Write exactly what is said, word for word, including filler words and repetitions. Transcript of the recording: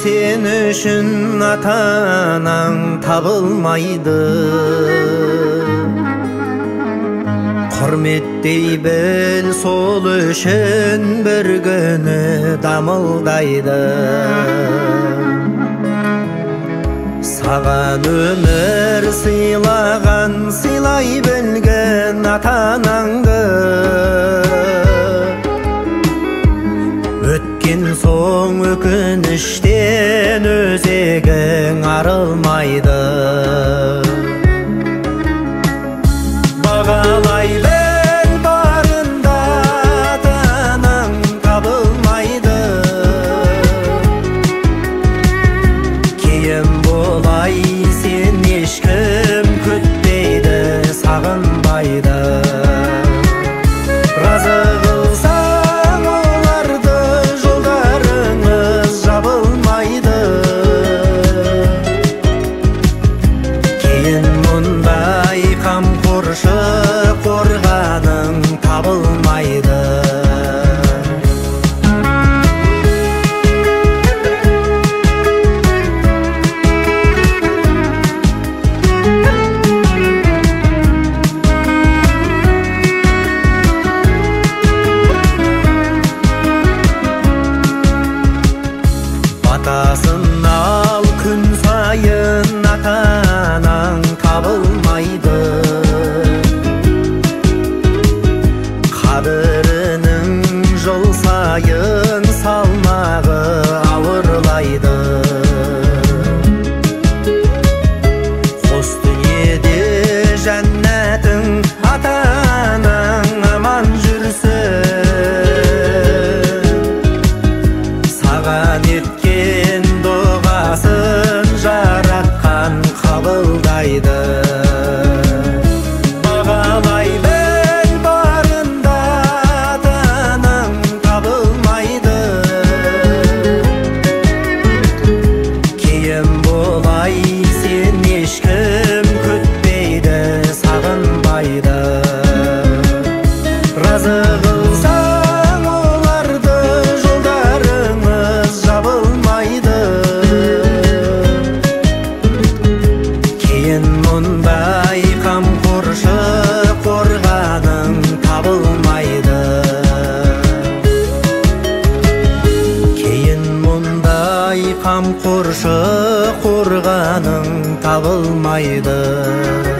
сен үшін ата-анаң табылмайды. Құрметтей біл, сол үшін бір күні дамылдайды. Саған өмір сыйлаған, сыйлай білген ата-анаңды. Өткен соң өкініштен өзегің арылмайды. Бағалай біл, барында ата-анаң табылмайды. Кейін болай сен ешкім күтпейді, сағынбайды. Разы қылсаң оларды, жолдарыңыз жабылмайды. Кейін мұндай қамқоршы қорғаның табылмайды. Батасын ал күн сайын, ата-анаң табылмайды. Қадірінің жыл сайын салмағы ауырлайды. Қос дүниеде жәннәтің, ата-анаң аман жүрсін. Саған еткен дұғасын жаратқан қабылдайды. Бағалай біл, барында ата-анаң табылмайды. Кейін болай сен ешкім күтпейді, сағынбайды. Разы қылсаң оларды, жолдарыңыз жабылмайды. Кейін мұндай қамқоршы қорғаның табылмайды. Кейін мұндай қамқоршы қорғаның табылмайды.